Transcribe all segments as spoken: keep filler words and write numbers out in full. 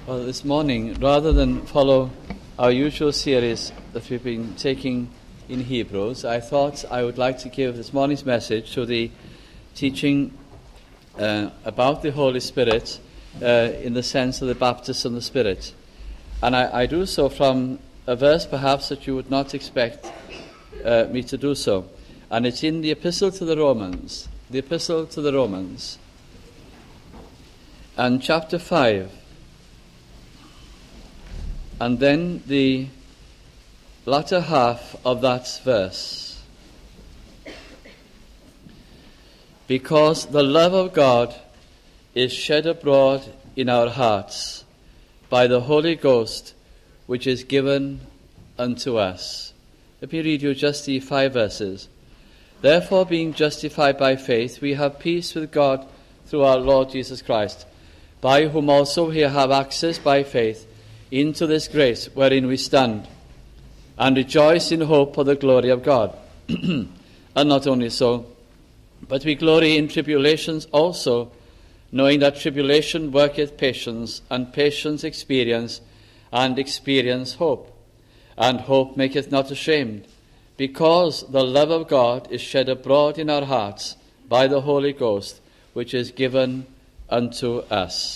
Well, this morning, rather than follow our usual series that we've been taking in Hebrews, I thought I would like to give this morning's message to the teaching uh, about the Holy Spirit uh, in the sense of the baptism of the Spirit. And I, I do so from a verse perhaps that you would not expect uh, me to do so. And it's in the Epistle to the Romans, the Epistle to the Romans, and chapter five. And then the latter half of that verse. Because the love of God is shed abroad in our hearts by the Holy Ghost, which is given unto us. Let me read you just the five verses. Therefore, being justified by faith, we have peace with God through our Lord Jesus Christ, by whom also we have access by faith into this grace wherein we stand, and rejoice in hope of the glory of God. And not only so, but we glory in tribulations also, knowing that tribulation worketh patience, and patience experience, and experience hope. And hope maketh not ashamed, because the love of God is shed abroad in our hearts by the Holy Ghost, which is given unto us.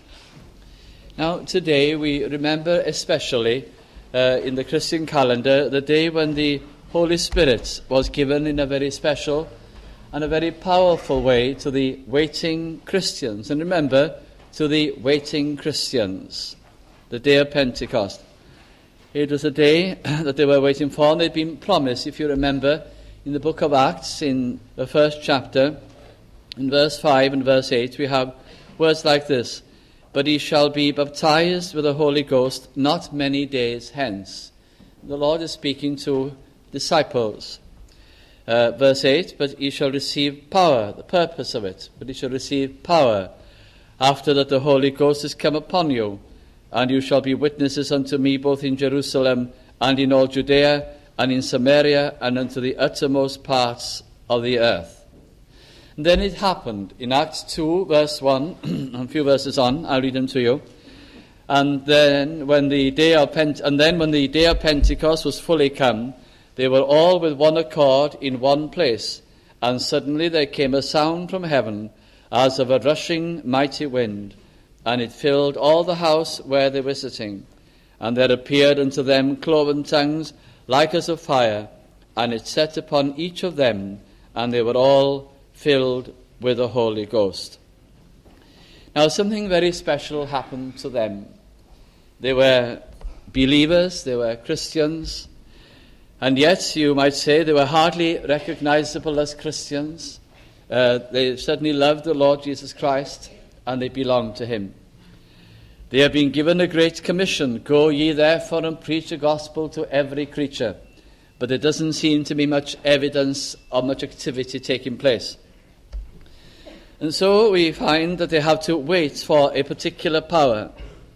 Now, today we remember especially uh, in the Christian calendar the day when the Holy Spirit was given in a very special and a very powerful way to the waiting Christians. And remember, to the waiting Christians, the day of Pentecost. It was a day that they were waiting for, and they'd been promised, if you remember, in the book of Acts, in the first chapter, in verse five and verse eight, we have words like this: But he shall be baptized with the Holy Ghost not many days hence. The Lord is speaking to disciples. Uh, verse eight, but he shall receive power, the purpose of it, but he shall receive power after that the Holy Ghost is come upon you, and you shall be witnesses unto me both in Jerusalem and in all Judea and in Samaria and unto the uttermost parts of the earth. And then it happened in Acts two, verse one, a few verses on, I'll read them to you. And then when the day of Pent- and then when the day of Pentecost was fully come, they were all with one accord in one place. And suddenly there came a sound from heaven, as of a rushing mighty wind, and it filled all the house where they were sitting. And there appeared unto them cloven tongues like as of fire, and it set upon each of them, and they were all filled with the Holy Ghost. Now, something very special happened to them. They were believers, they were Christians, and yet you might say they were hardly recognizable as Christians. Uh, they certainly loved the Lord Jesus Christ, and they belonged to him. They have been given a great commission: go ye therefore and preach the gospel to every creature. But there doesn't seem to be much evidence of much activity taking place. And so we find that they have to wait for a particular power.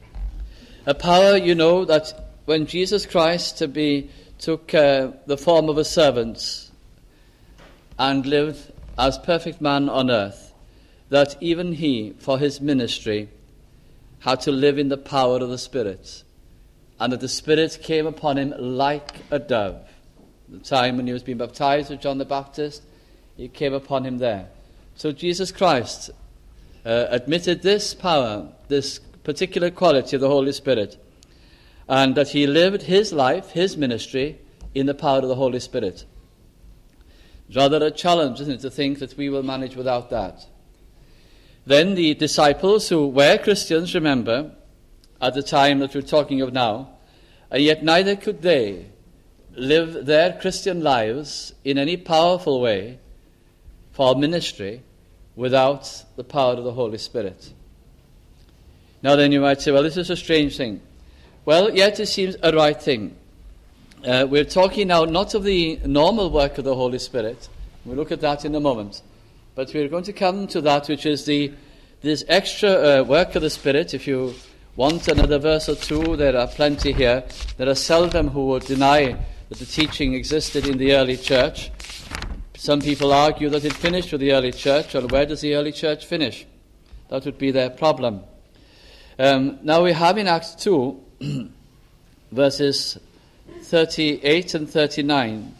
A power, you know, that when Jesus Christ to be, took uh, the form of a servant and lived as perfect man on earth, that even he, for his ministry, had to live in the power of the Spirit, and that the Spirit came upon him like a dove. The time when he was being baptized with John the Baptist, it came upon him there. So Jesus Christ uh, admitted this power, this particular quality of the Holy Spirit, and that he lived his life, his ministry, in the power of the Holy Spirit. Rather a challenge, isn't it, to think that we will manage without that. Then the disciples, who were Christians, remember, at the time that we're talking of now, and yet neither could they live their Christian lives in any powerful way for ministry without the power of the Holy Spirit. Now then you might say, well, this is a strange thing. Well, yet it seems a right thing. Uh, we're talking now not of the normal work of the Holy Spirit. We'll look at that in a moment. But we're going to come to that which is the this extra uh, work of the Spirit. If you want another verse or two, there are plenty here. There are seldom who would deny that the teaching existed in the early church. Some people argue that it finished with the early church. Well, where does the early church finish? That would be their problem. Uh, Um, now we have in Acts two, verses thirty-eight and thirty-nine.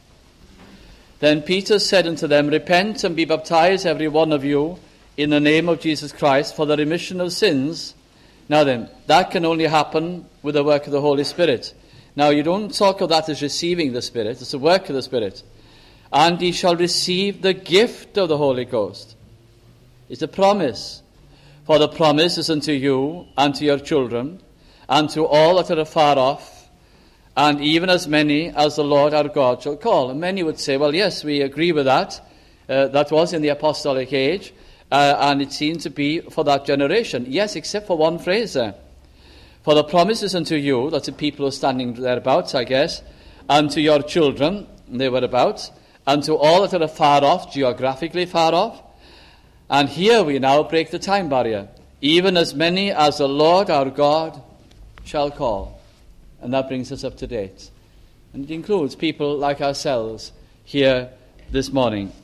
Then Peter said unto them, Repent and be baptized every one of you in the name of Jesus Christ for the remission of sins. Now then, that can only happen with the work of the Holy Spirit. Now you don't talk of that as receiving the Spirit, it's the work of the Spirit. And ye shall receive the gift of the Holy Ghost. It's a promise. For the promise is unto you and to your children, and to all that are afar off, and even as many as the Lord our God shall call. And many would say, well, yes, we agree with that. Uh, that was in the apostolic age, uh, and it seemed to be for that generation. Yes, except for one phrase there. For the promise is unto you, that's the people who are standing thereabouts, I guess, and to your children, they were about, and to all that are far off, geographically far off. And here we now break the time barrier. Even as many as the Lord our God shall call. And that brings us up to date. And it includes people like ourselves here this morning.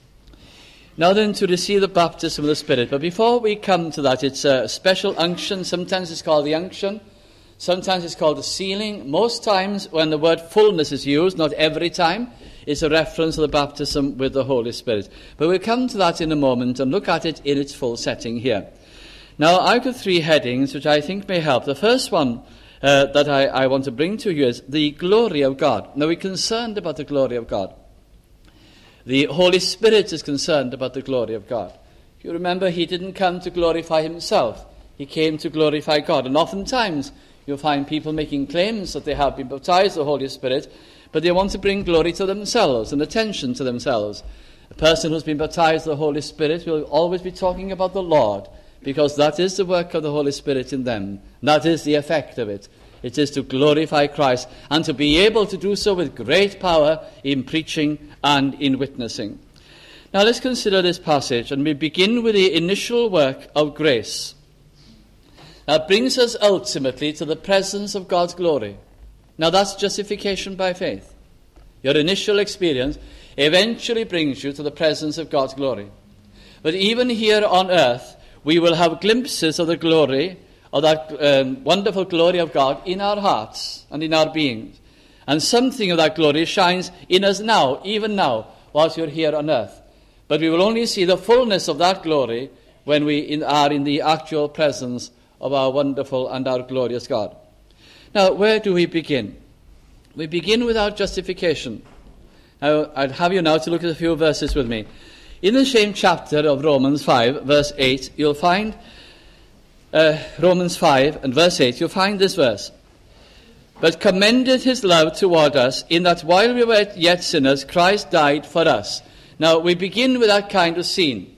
Now then, to receive the baptism of the Spirit. But before we come to that, it's a special unction. Sometimes it's called the unction. Sometimes it's called the sealing. Most times when the word fullness is used, not every time, it's a reference to the baptism with the Holy Spirit. But we'll come to that in a moment and look at it in its full setting here. Now, I've got three headings which I think may help. The first one uh, that I, I want to bring to you is the glory of God. Now, we're concerned about the glory of God. The Holy Spirit is concerned about the glory of God. You remember, he didn't come to glorify himself. He came to glorify God. And oftentimes, you'll find people making claims that they have been baptized with the Holy Spirit, but they want to bring glory to themselves and attention to themselves. A person who's been baptized with the Holy Spirit will always be talking about the Lord, because that is the work of the Holy Spirit in them. That is the effect of it. It is to glorify Christ and to be able to do so with great power in preaching and in witnessing. Now let's consider this passage, and we begin with the initial work of grace. That brings us ultimately to the presence of God's glory. Now that's justification by faith. Your initial experience eventually brings you to the presence of God's glory. But even here on earth, we will have glimpses of the glory, of that um, wonderful glory of God in our hearts and in our beings. And something of that glory shines in us now, even now, whilst you're here on earth. But we will only see the fullness of that glory when we in, are in the actual presence of our wonderful and our glorious God. Now, where do we begin? We begin with our justification. Now, I'd have you now to look at a few verses with me. In the same chapter of Romans five, verse eight, you'll find, uh, Romans five and verse eight, you'll find this verse. But commended his love toward us, in that while we were yet sinners, Christ died for us. Now, we begin with that kind of scene.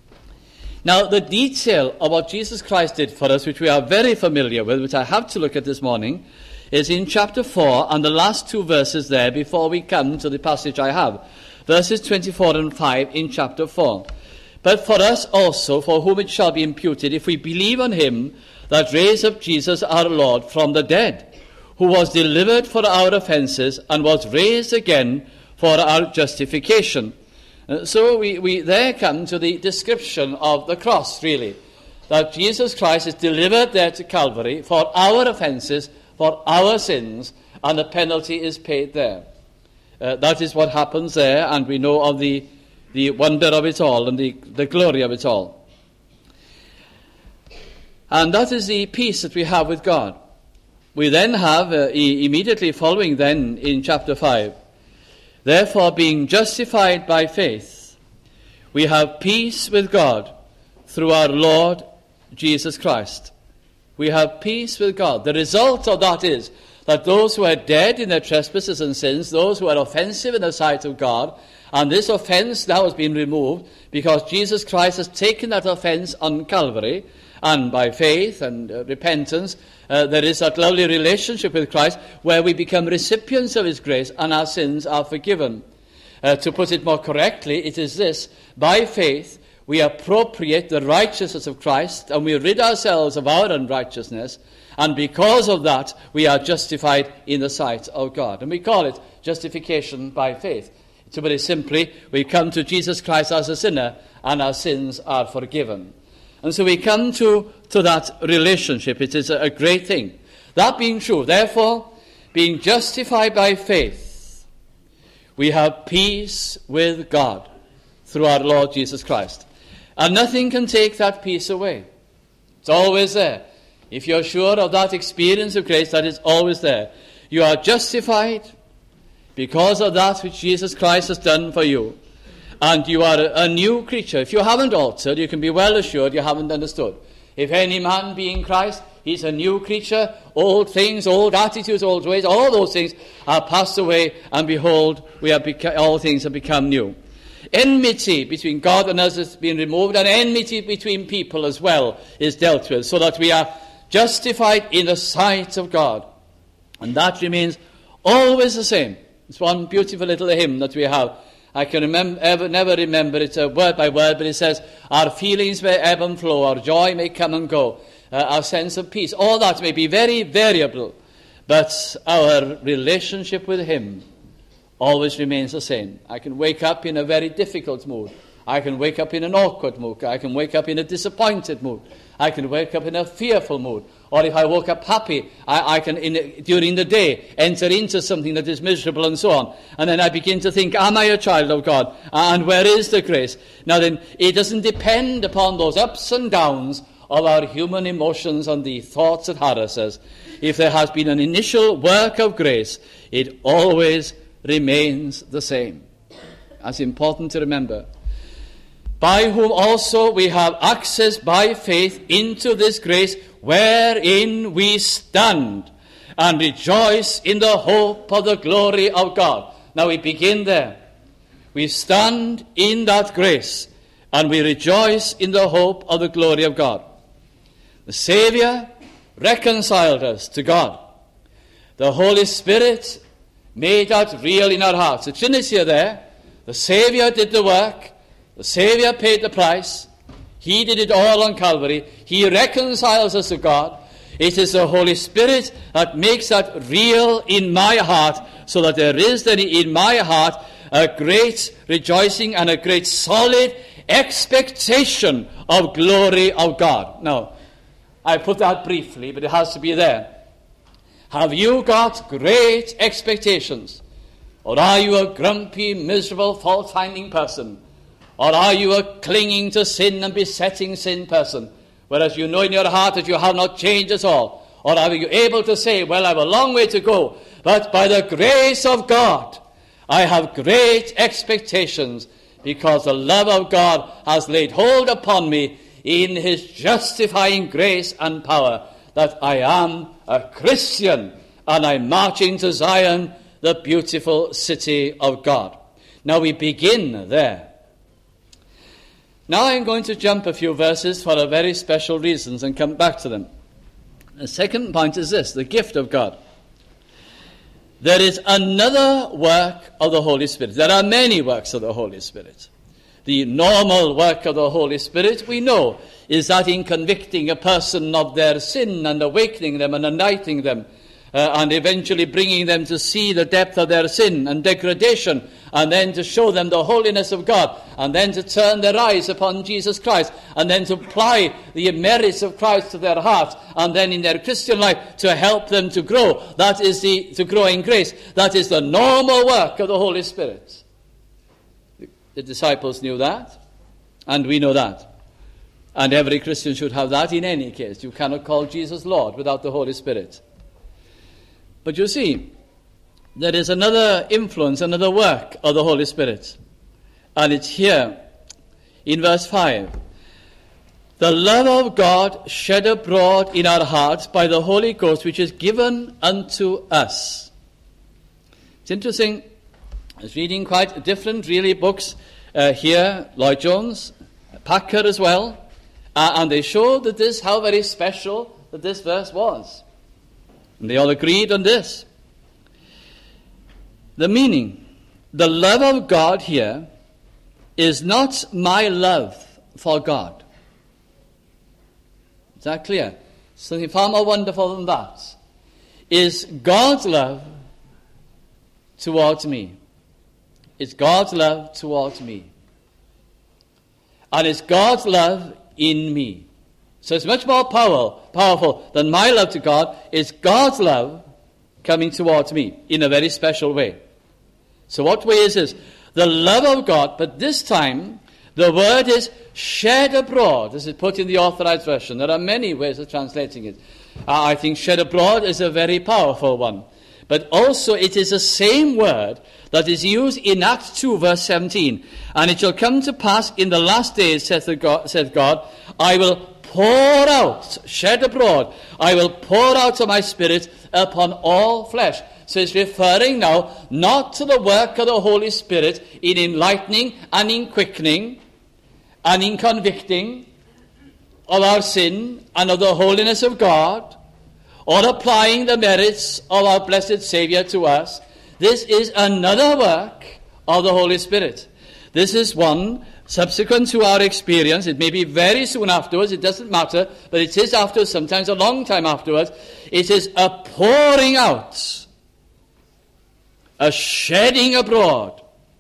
Now, the detail of what Jesus Christ did for us, which we are very familiar with, which I have to look at this morning, is in chapter four and the last two verses there before we come to the passage I have. Verses twenty-four and five in chapter four. But for us also, for whom it shall be imputed, if we believe on him that raised up Jesus our Lord from the dead, who was delivered for our offences and was raised again for our justification. Uh, so we, we there come to the description of the cross, really. That Jesus Christ is delivered there to Calvary for our offences, for our sins, and the penalty is paid there. Uh, that is what happens there, and we know of the, the wonder of it all and the, the glory of it all. And that is the peace that we have with God. We then have, uh, e- immediately following then in chapter five, therefore being justified by faith, we have peace with God through our Lord Jesus Christ. We have peace with God. The result of that is that those who are dead in their trespasses and sins, those who are offensive in the sight of God, and this offense now has been removed because Jesus Christ has taken that offense on Calvary, and by faith and uh, repentance, uh, there is that lovely relationship with Christ where we become recipients of his grace and our sins are forgiven. Uh, to put it more correctly, it is this: by faith we appropriate the righteousness of Christ and we rid ourselves of our unrighteousness, and because of that we are justified in the sight of God. And we call it justification by faith. To put it simply, we come to Jesus Christ as a sinner and our sins are forgiven. And so we come to, to that relationship. It is a, a great thing. That being true, therefore, being justified by faith, we have peace with God through our Lord Jesus Christ. And nothing can take that peace away. It's always there. If you're sure of that experience of grace, that is always there. You are justified because of that which Jesus Christ has done for you. And you are a, a new creature. If you haven't altered, you can be well assured you haven't understood. If any man be in Christ, he's a new creature. Old things, old attitudes, old ways, all those things are passed away, and behold, we have beca- all things have become new. Enmity between God and us has been removed, and enmity between people as well is dealt with, so that we are justified in the sight of God. And that remains always the same. It's one beautiful little hymn that we have. I can remember, ever, never remember it uh, word by word, but it says, our feelings may ebb and flow, our joy may come and go, uh, our sense of peace. All that may be very variable, but our relationship with Him always remains the same. I can wake up in a very difficult mood. I can wake up in an awkward mood. I can wake up in a disappointed mood. I can wake up in a fearful mood. Or if I woke up happy, I, I can, in a, during the day, enter into something that is miserable and so on. And then I begin to think, am I a child of God? And where is the grace? Now then, it doesn't depend upon those ups and downs of our human emotions and the thoughts that harass us. If there has been an initial work of grace, it always remains the same. That's important to remember. By whom also we have access by faith into this grace wherein we stand and rejoice in the hope of the glory of God. Now we begin there. We stand in that grace and we rejoice in the hope of the glory of God. The Saviour reconciled us to God. The Holy Spirit made that real in our hearts. The Trinity are there. The Saviour did the work. The Saviour paid the price. He did it all on Calvary. He reconciles us to God. It is the Holy Spirit that makes that real in my heart, so that there is then in my heart a great rejoicing and a great solid expectation of glory of God. Now, I put that briefly, but it has to be there. Have you got great expectations? Or are you a grumpy, miserable, fault-finding person? Or are you a clinging to sin and besetting sin person, whereas you know in your heart that you have not changed at all? Or are you able to say, well, I have a long way to go, but by the grace of God, I have great expectations, because the love of God has laid hold upon me in His justifying grace and power, that I am a Christian, and I'm marching to Zion, the beautiful city of God. Now we begin there. Now I'm going to jump a few verses for a very special reasons and come back to them. The second point is this, the gift of God. There is another work of the Holy Spirit. There are many works of the Holy Spirit. The normal work of the Holy Spirit, we know, is that in convicting a person of their sin and awakening them and uniting them, Uh, and eventually bringing them to see the depth of their sin and degradation, and then to show them the holiness of God, and then to turn their eyes upon Jesus Christ, and then to apply the merits of Christ to their hearts, and then in their Christian life to help them to grow. That is the, to grow in grace. That is the normal work of the Holy Spirit. The, the disciples knew that, and we know that. And every Christian should have that in any case. You cannot call Jesus Lord without the Holy Spirit. But you see, there is another influence, another work of the Holy Spirit. And it's here in verse five. The love of God shed abroad in our hearts by the Holy Ghost, which is given unto us. It's interesting. I was reading quite different, really, books uh, here. Lloyd Jones, Packer as well. Uh, and they showed that this, how very special that this verse was. And they all agreed on this. The meaning, the love of God here is not my love for God. Is that clear? Something far more wonderful than that is God's love towards me. It's God's love towards me. And it's God's love in me. So it's much more power, powerful than my love to God is God's love coming towards me in a very special way. So what way is this? The love of God, but this time the word is shed abroad. This is put in the Authorized Version. There are many ways of translating it. Uh, I think shed abroad is a very powerful one. But also it is the same word that is used in Acts two, verse seventeen. And it shall come to pass in the last days, saith, the God, saith God, I will pour out, shed abroad, I will pour out of my Spirit upon all flesh. So it's referring now not to the work of the Holy Spirit in enlightening and in quickening and in convicting of our sin and of the holiness of God, or applying the merits of our blessed Savior to us. This is another work of the Holy Spirit. This is one subsequent to our experience. It may be very soon afterwards, it doesn't matter, but it is afterwards, sometimes a long time afterwards. It is a pouring out, a shedding abroad.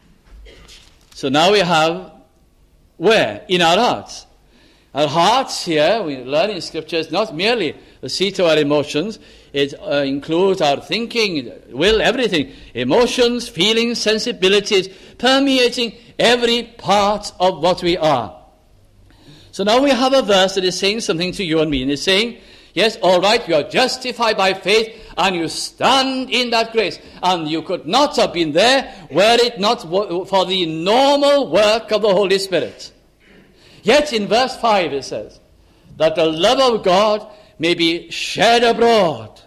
So now we have where? In our hearts. Our hearts here, we learn in Scripture, is not merely the seat of our emotions. It uh, includes our thinking, will, everything. Emotions, feelings, sensibilities, permeating every part of what we are. So now we have a verse that is saying something to you and me. And it's saying, yes, all right, you are justified by faith and you stand in that grace. And you could not have been there were it not for the normal work of the Holy Spirit. Yet in verse five it says that the love of God may be shed abroad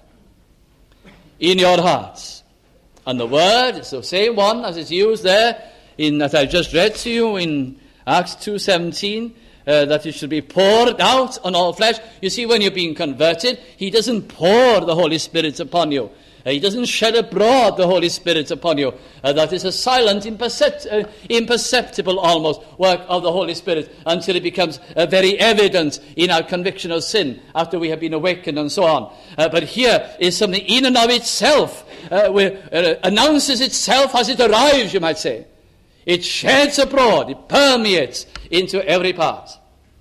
in your hearts. And the word is the same one as is used there in that I just read to you in Acts two seventeen, uh, that it should be poured out on all flesh. You see, when you're being converted, he doesn't pour the Holy Spirit upon you. Uh, he doesn't shed abroad the Holy Spirit upon you. Uh, that is a silent, impercept- uh, imperceptible almost work of the Holy Spirit until it becomes uh, very evident in our conviction of sin after we have been awakened and so on. Uh, but here is something in and of itself, uh, where, uh, announces itself as it arrives, you might say. It sheds abroad, it permeates into every part.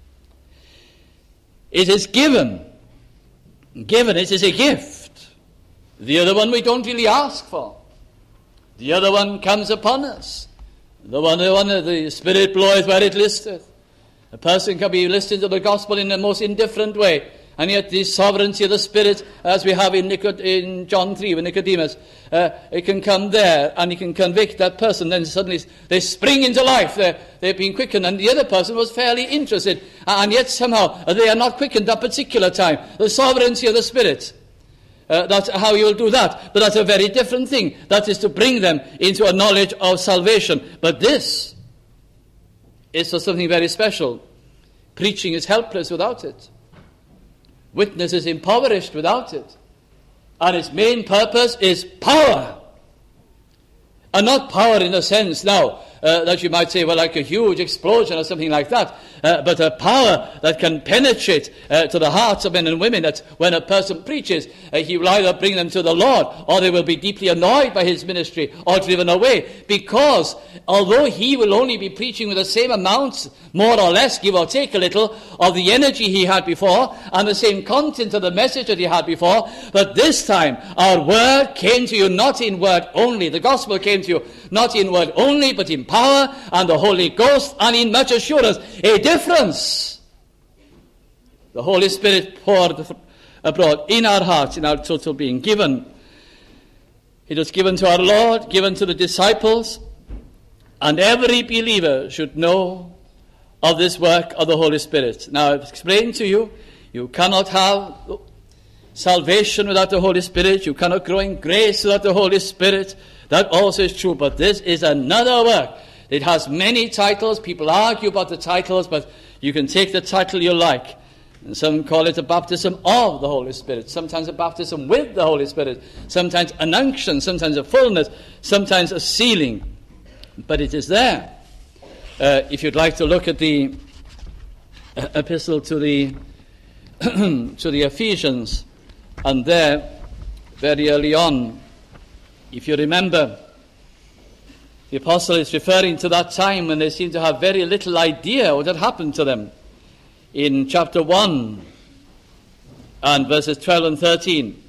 It is given. Given, it is a gift. The other one we don't really ask for. The other one comes upon us. The one, the one the Spirit bloweth where it listeth. A person can be listening to the gospel in the most indifferent way, and yet the sovereignty of the Spirit, as we have in, Nicod- in John three with Nicodemus, uh, it can come there and it can convict that person. Then suddenly they spring into life. They're, they've been quickened, and the other person was fairly interested, and yet somehow they are not quickened that particular time. The sovereignty of the Spirit. Uh, that's how you will do that. But that's a very different thing. That is to bring them into a knowledge of salvation. But this is for something very special. Preaching is helpless without it. Witness is impoverished without it. And its main purpose is power. And not power in the sense now uh, that you might say, well, like a huge explosion or something like that. Uh, but a power that can penetrate uh, to the hearts of men and women, that when a person preaches, uh, he will either bring them to the Lord, or they will be deeply annoyed by his ministry, or driven away. Because although he will only be preaching with the same amount, more or less, give or take a little, of the energy he had before, and the same content of the message that he had before, but this time our word came to you not in word only. The gospel came to you not in word only, but in power and the Holy Ghost and in much assurance. A difference. The Holy Spirit poured abroad in our hearts, in our total being. Given. It was given to our Lord, given to the disciples, and every believer should know of this work of the Holy Spirit. Now, I've explained to you, you cannot have salvation without the Holy Spirit. You cannot grow in grace without the Holy Spirit. That also is true, but this is another work. It has many titles. People argue about the titles, but you can take the title you like. And some call it a baptism of the Holy Spirit, sometimes a baptism with the Holy Spirit, sometimes an unction, sometimes a fullness, sometimes a sealing. But it is there. Uh, if you'd like to look at the uh, epistle to the to the Ephesians, and there, very early on, if you remember, the apostle is referring to that time when they seem to have very little idea what had happened to them. in chapter one and verses twelve and thirteen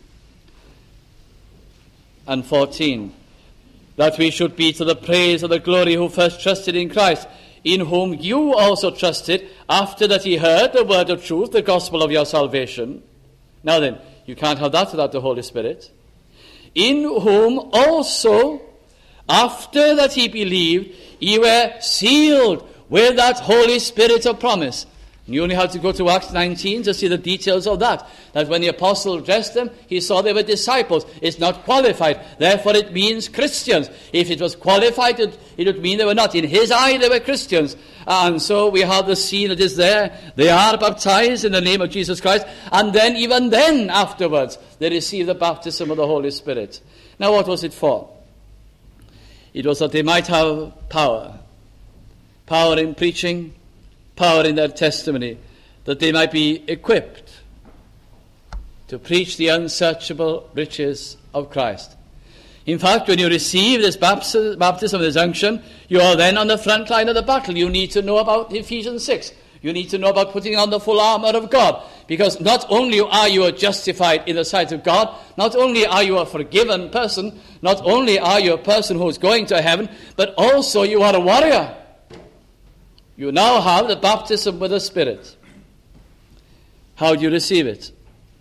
and fourteen, that we should be to the praise of the glory who first trusted in Christ, in whom you also trusted, after that ye heard the word of truth, the gospel of your salvation. Now then, you can't have that without the Holy Spirit. In whom also, after that ye believed, ye were sealed with that Holy Spirit of promise. And you only have to go to Acts nineteen to see the details of that. That when the apostle addressed them, he saw they were disciples. It's not qualified. Therefore it means Christians. If it was qualified, it, it would mean they were not. In his eye, they were Christians. And so we have the scene that is there. They are baptized in the name of Jesus Christ. And then, even then, afterwards, they receive the baptism of the Holy Spirit. Now, what was it for? It was that they might have power. Power in preaching, power in their testimony, that they might be equipped to preach the unsearchable riches of Christ. In fact, when you receive this baptism, this unction, you are then on the front line of the battle. You need to know about Ephesians six. You need to know about putting on the full armor of God. Because not only are you justified in the sight of God, not only are you a forgiven person, not only are you a person who is going to heaven, but also you are a warrior. You now have the baptism with the Spirit. How do you receive it?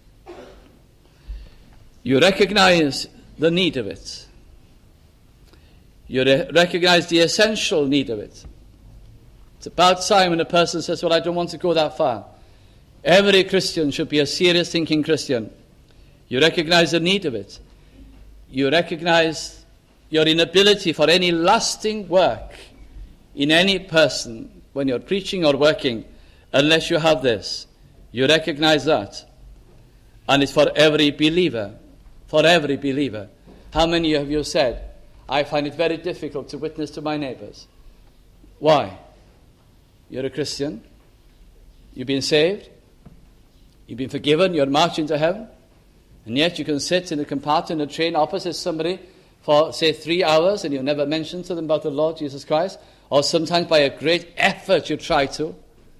You recognize the need of it. You re- recognize the essential need of it. It's about time when a person says, well, I don't want to go that far. Every Christian should be a serious thinking Christian. You recognize the need of it. You recognize your inability for any lasting work in any person when you're preaching or working, unless you have this. You recognize that. And it's for every believer. For every believer. How many of you said, I find it very difficult to witness to my neighbors? Why? You're a Christian. You've been saved. You've been forgiven. You're marching to heaven. And yet you can sit in a compartment in a train opposite somebody for, say, three hours and you never mention to them about the Lord Jesus Christ. Or sometimes by a great effort you try to.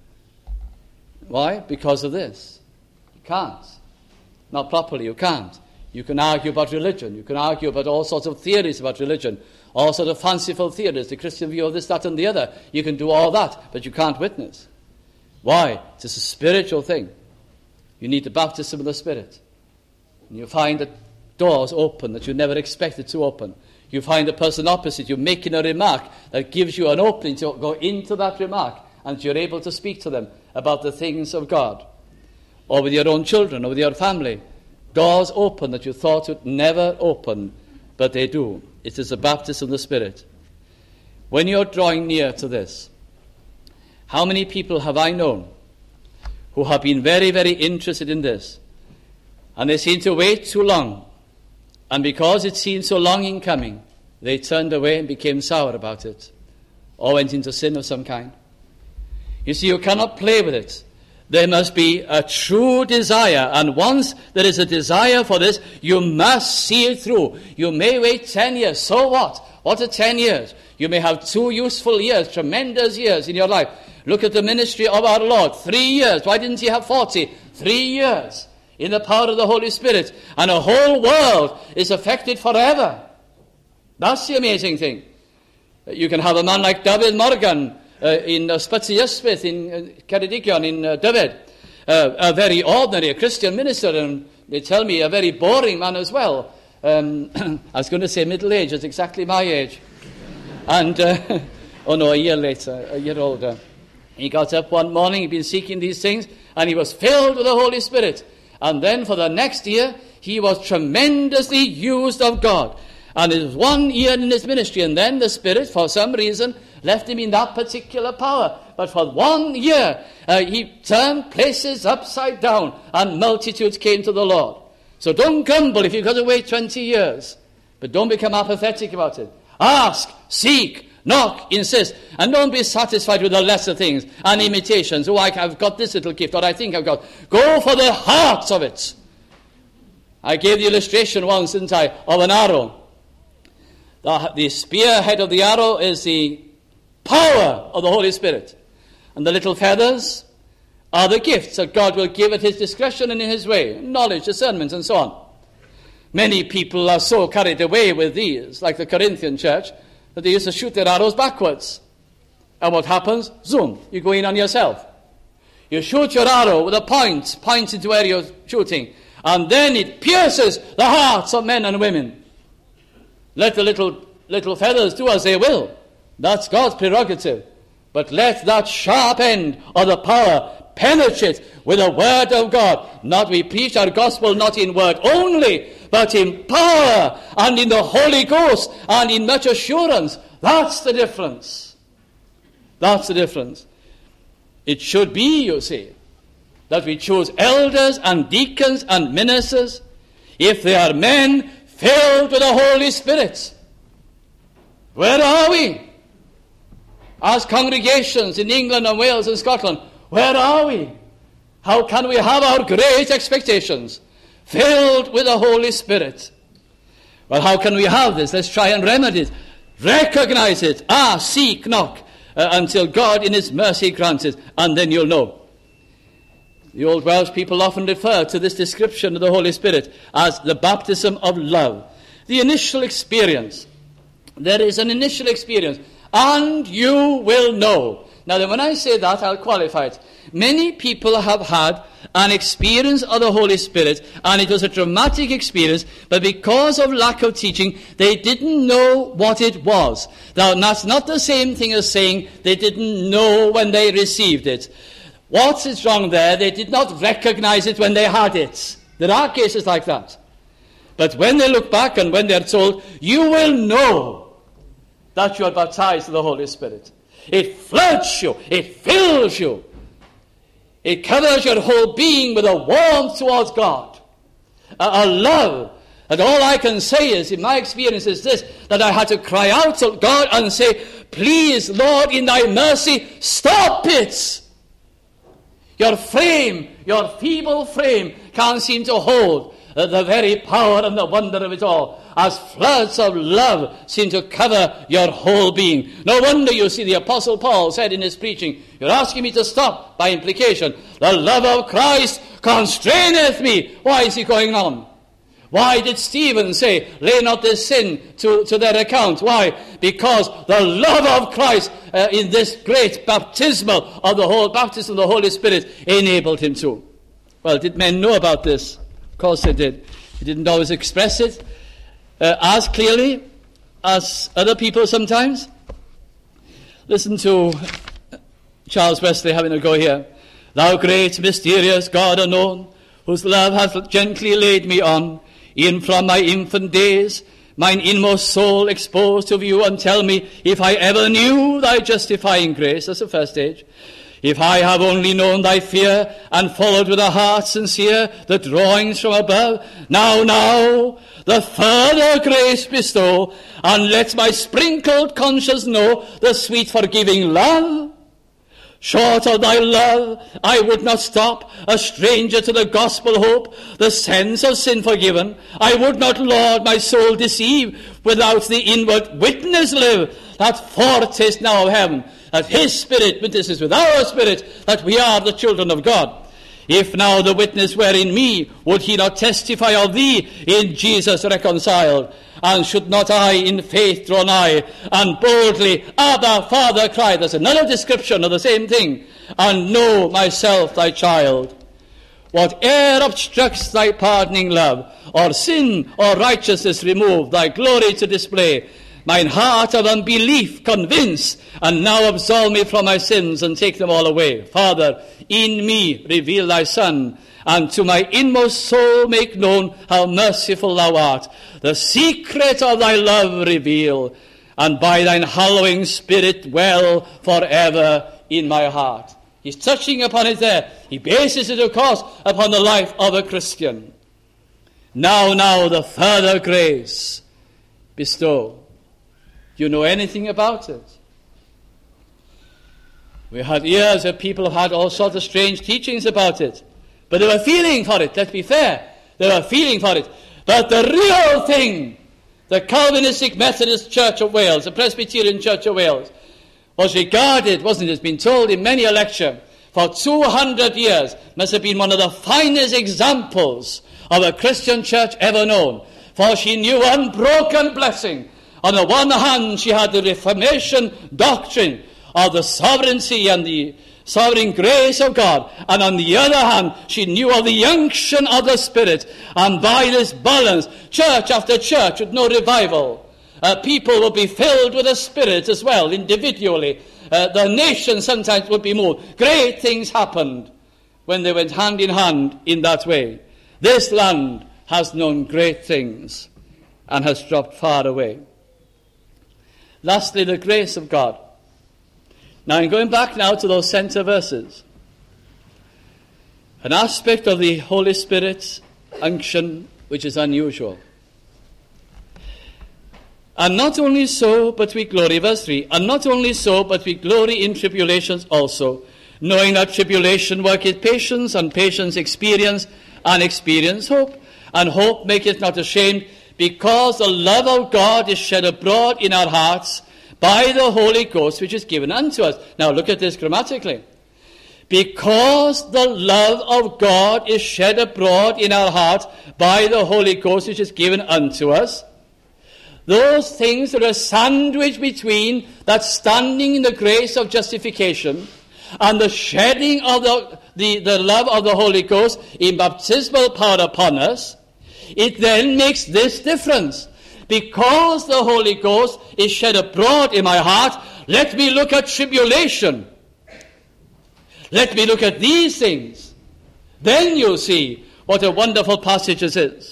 Why? Because of this. You can't. Not properly, you can't. You can argue about religion. You can argue about all sorts of theories about religion. All sorts of fanciful theories. The Christian view of this, that, and the other. You can do all that, but you can't witness. Why? It's a spiritual thing. You need the baptism of the Spirit. And you find that doors open that you never expected to open. You find the person opposite you making a remark that gives you an opening to go into that remark, and you're able to speak to them about the things of God. Or with your own children, or with your family. Doors open that you thought would never open, but they do. It is the baptism of the Spirit. When you're drawing near to this, how many people have I known who have been very, very interested in this, and they seem to wait too long, and because it seemed so long in coming, they turned away and became sour about it, or went into sin of some kind. You see, you cannot play with it. There must be a true desire, and once there is a desire for this, you must see it through. You may wait ten years, so what? What are ten years? You may have two useful years, tremendous years in your life. Look at the ministry of our Lord. Three years. Why didn't he have forty? Three years. In the power of the Holy Spirit, and a whole world is affected forever. That's the amazing thing. You can have a man like David Morgan uh, in uh, Sputzi Ysmith in uh, Ceredigion in uh, Dyfed, uh, a very ordinary a Christian minister, and they tell me a very boring man as well. Um, I was going to say middle age, it's exactly my age. And, uh, oh no, a year later, a year older. He got up one morning, he'd been seeking these things, and he was filled with the Holy Spirit. And then for the next year, he was tremendously used of God. And it was one year in his ministry, and then the Spirit, for some reason, left him in that particular power. But for one year, uh, he turned places upside down, and multitudes came to the Lord. So don't grumble if you've got to wait twenty years. But don't become apathetic about it. Ask, seek, knock, insist. And don't be satisfied with the lesser things and imitations. Oh, I've got this little gift, or I think I've got. Go for the heart of it. I gave the illustration once, didn't I, of an arrow. The, the spearhead of the arrow is the power of the Holy Spirit. And the little feathers are the gifts that God will give at his discretion and in his way, knowledge, discernment, and so on. Many people are so carried away with these, like the Corinthian church, that they used to shoot their arrows backwards. And what happens? Zoom, you go in on yourself. You shoot your arrow with a point, points into where you're shooting, and then it pierces the hearts of men and women. Let the little, little feathers do as they will. That's God's prerogative. But let that sharp end of the power penetrate with the word of God. Not we preach our gospel not in word only, but in power and in the Holy Ghost and in much assurance. That's the difference. That's the difference. It should be, you see, that we choose elders and deacons and ministers if they are men filled with the Holy Spirit. Where are we? As congregations in England and Wales and Scotland, where are we? How can we have our great expectations filled with the Holy Spirit? Well, how can we have this? Let's try and remedy it. Recognize it. Ask, seek, knock, uh, until God in his mercy grants it, and then you'll know. The old Welsh people often refer to this description of the Holy Spirit as the baptism of love. The initial experience. There is an initial experience, and you will know. Now, then, when I say that, I'll qualify it. Many people have had an experience of the Holy Spirit, and it was a traumatic experience, but because of lack of teaching, they didn't know what it was. Now, that's not the same thing as saying they didn't know when they received it. What is wrong there? They did not recognize it when they had it. There are cases like that. But when they look back and when they're told, you will know that you are baptized with the Holy Spirit. It floods you. It fills you. It covers your whole being with a warmth towards God, a, a love. And all I can say is, in my experience, is this, that I had to cry out to God and say, please, Lord, in thy mercy, stop it. Your frame, your feeble frame, can't seem to hold uh, the very power and the wonder of it all, as floods of love seem to cover your whole being. No wonder you see the Apostle Paul said in his preaching, you're asking me to stop, by implication, the love of Christ constraineth me. Why is he going on? Why did Stephen say, lay not this sin to, to their account? Why? Because the love of Christ uh, in this great baptismal of the whole baptism of the Holy Spirit enabled him to. Well, did men know about this? Of course they did. They didn't always express it uh, as clearly as other people sometimes. Listen to Charles Wesley having a go here. Thou great mysterious God unknown, whose love hath gently laid me on, in from my infant days, mine inmost soul exposed to view, and tell me if I ever knew thy justifying grace. That's the first stage. If I have only known thy fear, and followed with a heart sincere the drawings from above, now, now, the further grace bestow, and let my sprinkled conscience know the sweet forgiving love. Short of thy love, I would not stop, a stranger to the gospel hope, the sense of sin forgiven. I would not, Lord, my soul deceive, without the inward witness live, that foretaste now of heaven, that his Spirit witnesses with our spirit, that we are the children of God. If now the witness were in me, would he not testify of thee in Jesus reconciled? And should not I in faith draw nigh, and boldly, Abba, Father, cry? There's another description of the same thing. And know myself thy child. Whate'er obstructs thy pardoning love, or sin or righteousness remove, thy glory to display, mine heart of unbelief convince, and now absolve me from my sins and take them all away. Father, in me reveal thy Son, and to my inmost soul make known how merciful thou art. The secret of thy love reveal, and by thine hallowing Spirit dwell forever in my heart. He's touching upon it there. He bases it, of course, upon the life of a Christian. Now, now, the further grace bestow. Do you know anything about it? We had years where people have had all sorts of strange teachings about it. But they were feeling for it, let's be fair. They were feeling for it. But the real thing, the Calvinistic Methodist Church of Wales, the Presbyterian Church of Wales, was regarded, wasn't it, it's been told in many a lecture, for two hundred years, must have been one of the finest examples of a Christian church ever known. For she knew unbroken blessing. On the one hand, she had the Reformation doctrine of the sovereignty and the sovereign grace of God. And on the other hand, she knew of the unction of the Spirit. And by this balance, church after church with no revival, uh, people would be filled with the Spirit as well, individually. Uh, the nation sometimes would be moved. Great things happened when they went hand in hand in that way. This land has known great things and has dropped far away. Lastly, the grace of God. Now, I'm going back now to those center verses. An aspect of the Holy Spirit's unction which is unusual. And not only so, but we glory, verse three, and not only so, but we glory in tribulations also, knowing that tribulation worketh patience, and patience experience, and experience hope, and hope maketh not ashamed, because the love of God is shed abroad in our hearts by the Holy Ghost which is given unto us. Now look at this grammatically. Because the love of God is shed abroad in our hearts by the Holy Ghost which is given unto us, those things that are sandwiched between that standing in the grace of justification and the shedding of the, the, the love of the Holy Ghost in baptismal power upon us, it then makes this difference. Because the Holy Ghost is shed abroad in my heart, let me look at tribulation. Let me look at these things. Then you'll see what a wonderful passage this is.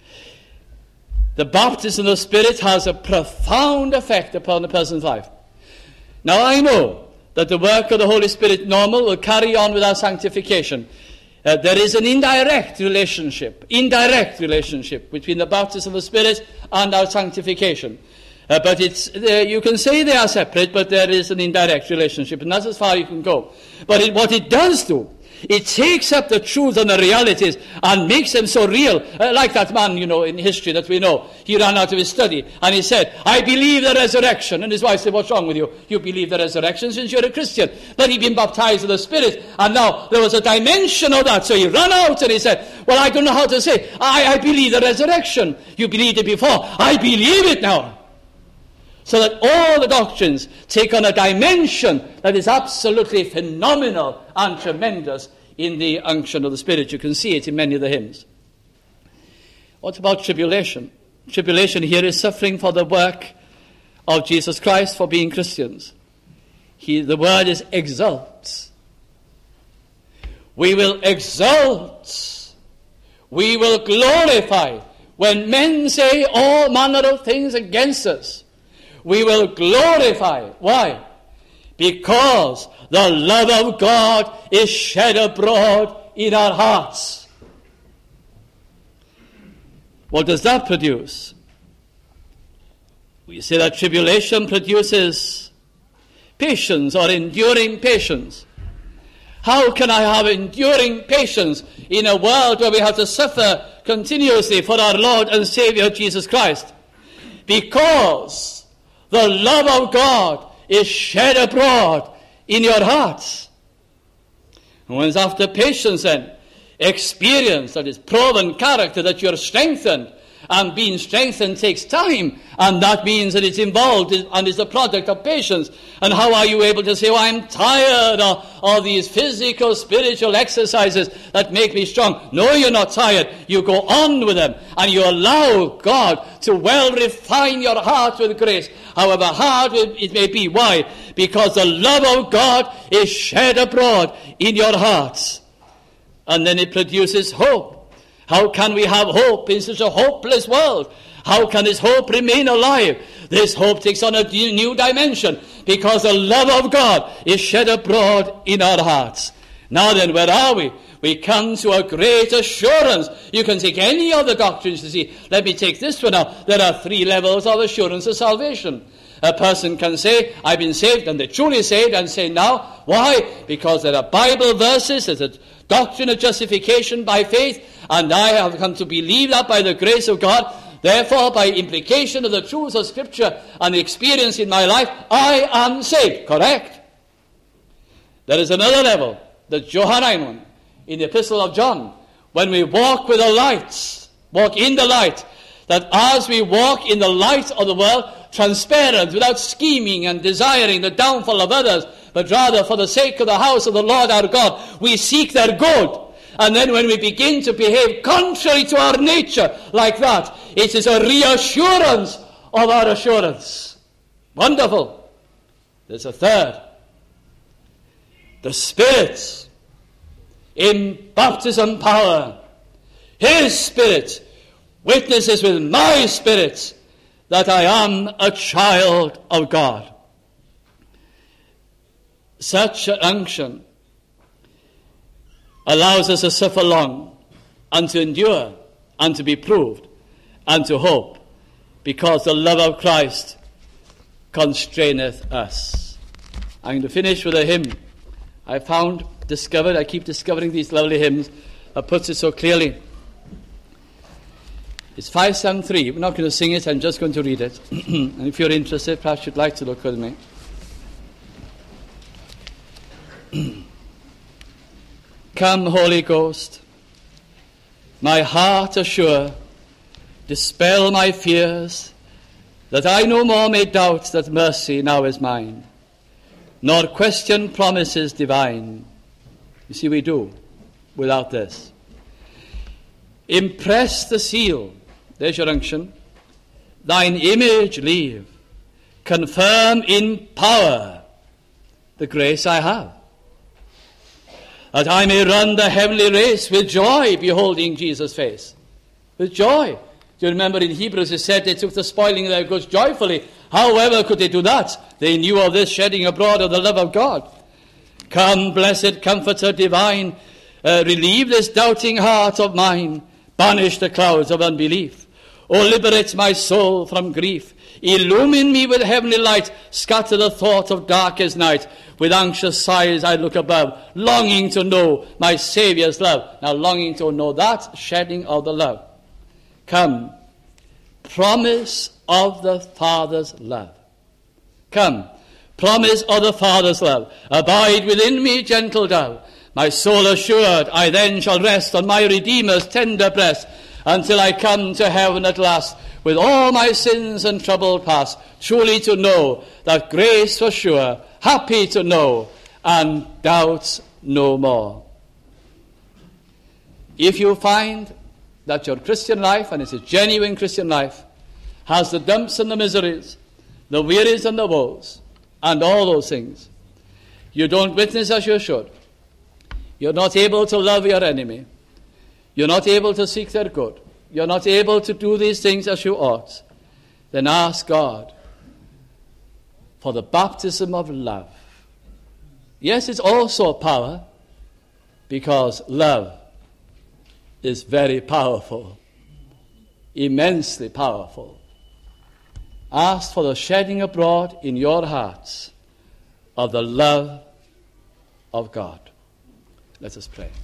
The baptism of the Spirit has a profound effect upon a person's life. Now I know that the work of the Holy Spirit normal will carry on with our sanctification. Uh, there is an indirect relationship, indirect relationship between the baptism of the Spirit and our sanctification. Uh, but it's uh, you can say they are separate, but there is an indirect relationship, and that's as far you can go. But it, what it does do, it takes up the truth and the realities and makes them so real. Uh, like that man, you know, in history that we know. He ran out of his study and he said, I believe the resurrection. And his wife said, what's wrong with you? You believe the resurrection since you're a Christian. But he'd been baptized in the Spirit. And now there was a dimension of that. So he ran out and he said, well, I don't know how to say. I, I believe the resurrection. You believed it before. I believe it now. So that all the doctrines take on a dimension that is absolutely phenomenal and tremendous in the unction of the Spirit. You can see it in many of the hymns. What about tribulation? Tribulation here is suffering for the work of Jesus Christ, for being Christians. He, the word is exult. We will exult. We will glorify. When men say all manner of things against us, we will glorify. Why? Because the love of God is shed abroad in our hearts. What does that produce? We say that tribulation produces patience or enduring patience. How can I have enduring patience in a world where we have to suffer continuously for our Lord and Savior Jesus Christ? Because the love of God is shed abroad in your hearts. And when it's after patience then, experience, that is proven character, that you're strengthened. And being strengthened takes time. And that means that it's involved and is the product of patience. And how are you able to say, oh, I'm tired of, of these physical, spiritual exercises that make me strong? No, you're not tired. You go on with them. And you allow God to well refine your heart with grace, however hard it may be. Why? Because the love of God is shed abroad in your hearts. And then it produces hope. How can we have hope in such a hopeless world? How can this hope remain alive? This hope takes on a new dimension because the love of God is shed abroad in our hearts. Now then, where are we? We come to a great assurance. You can take any other doctrines to see. Let me take this one now. There are three levels of assurance of salvation. A person can say, I've been saved, and they're truly saved, and say now. Why? Because there are Bible verses, there's a doctrine of justification by faith, and I have come to believe that by the grace of God. Therefore, by implication of the truth of Scripture and the experience in my life, I am saved. Correct? There is another level. the Johannine one, in the Epistle of John, when we walk with the light, walk in the light, that as we walk in the light of the world, transparent, without scheming and desiring the downfall of others, but rather for the sake of the house of the Lord our God, we seek their good. And then when we begin to behave contrary to our nature like that, it is a reassurance of our assurance. Wonderful. There's a third. The Spirit in baptism power. His Spirit witnesses with my spirit that I am a child of God. Such an unction allows us to suffer long and to endure and to be proved and to hope, because the love of Christ constraineth us. I'm going to finish with a hymn I found, discovered, I keep discovering these lovely hymns that puts it so clearly. It's five seven three. We're not going to sing it, I'm just going to read it. And if you're interested, perhaps you'd like to look with me. Come, Holy Ghost, my heart assure, dispel my fears, that I no more may doubt that mercy now is mine, nor question promises divine. You see, we do without this. Impress the seal, there's your unction, thine image leave, confirm in power the grace I have, that I may run the heavenly race with joy, beholding Jesus' face. With joy. Do you remember in Hebrews it said they took the spoiling of their goods joyfully? However could they do that? They knew of this shedding abroad of the love of God. Come, blessed Comforter divine, uh, relieve this doubting heart of mine, banish the clouds of unbelief. O liberate my soul from grief, illumine me with heavenly light, scatter the thought of darkest night. With anxious sighs I look above, longing to know my Saviour's love. Now longing to know that shedding of the love. Come, promise of the Father's love. Come, promise of the Father's love. Abide within me, gentle dove. My soul assured, I then shall rest on my Redeemer's tender breast, until I come to heaven at last, with all my sins and trouble past, truly to know that grace for sure, happy to know, and doubts no more. If you find that your Christian life, and it's a genuine Christian life, has the dumps and the miseries, the wearies and the woes, and all those things, you don't witness as you should, you're not able to love your enemy, you're not able to seek their good, you're not able to do these things as you ought, then ask God for the baptism of love. Yes, it's also power, because love is very powerful, immensely powerful. Ask for the shedding abroad in your hearts of the love of God. Let us pray.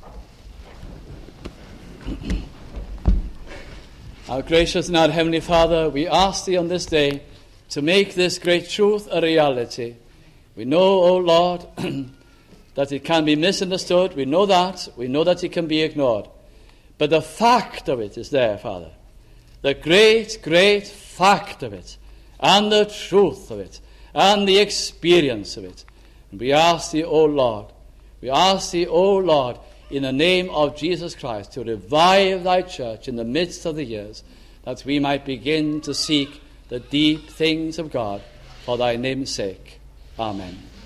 Our gracious and our heavenly Father, we ask Thee on this day to make this great truth a reality. We know, O Lord, that it can be misunderstood. We know that. We know that it can be ignored. But the fact of it is there, Father. The great, great fact of it, and the truth of it, and the experience of it. And we ask Thee, O Lord, we ask Thee, O Lord, in the name of Jesus Christ, to revive Thy church in the midst of the years, that we might begin to seek the deep things of God for Thy name's sake. Amen.